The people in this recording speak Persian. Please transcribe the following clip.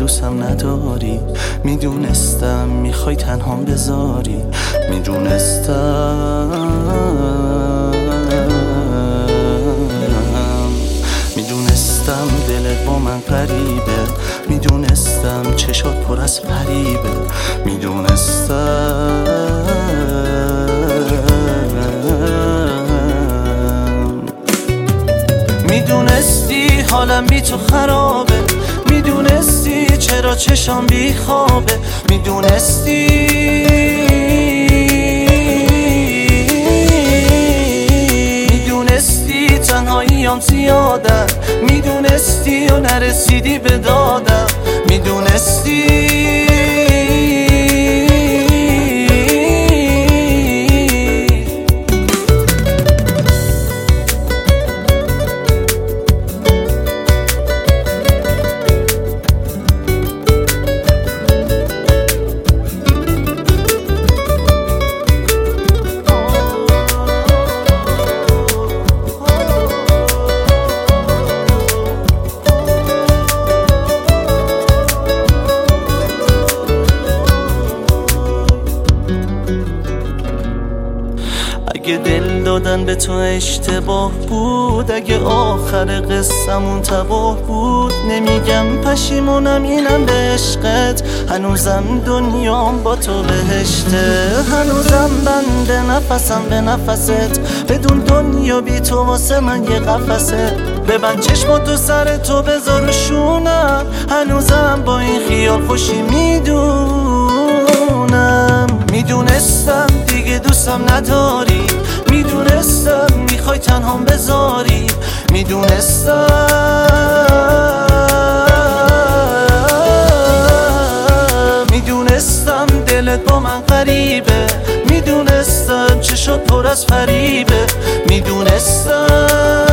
دوستم نداری. میدونستم میخوای تنهام بذاری. میدونستم دلت با من قریبه. میدونستم چشات پر از فریبه. میدونستی حالم بی تو خرابه. میدونستی چرا چشام بی خوابه. میدونستی تنهاییام زیاده. میدونستی و نرسیدی به دادم. میدونستی اگه دل دادن به تو اشتباه بود، اگه آخر قصمون تباه بود، نمیگم پشیمونم اینم به عشقت. هنوزم دنیام با تو بهشته. هنوزم بنده نفسم به نفست. بدون دنیا بی تو واسه من یه قفسه. ببند چشماتو سر تو بذار شونم. هنوزم با این خیال خوشی میدونم. میدونستم دیگه دوستم نداری. میدونستم میخوای تنهام بذاری. میدونستم دلت با من قریبه. میدونستم چشات پر از فریبه. میدونستم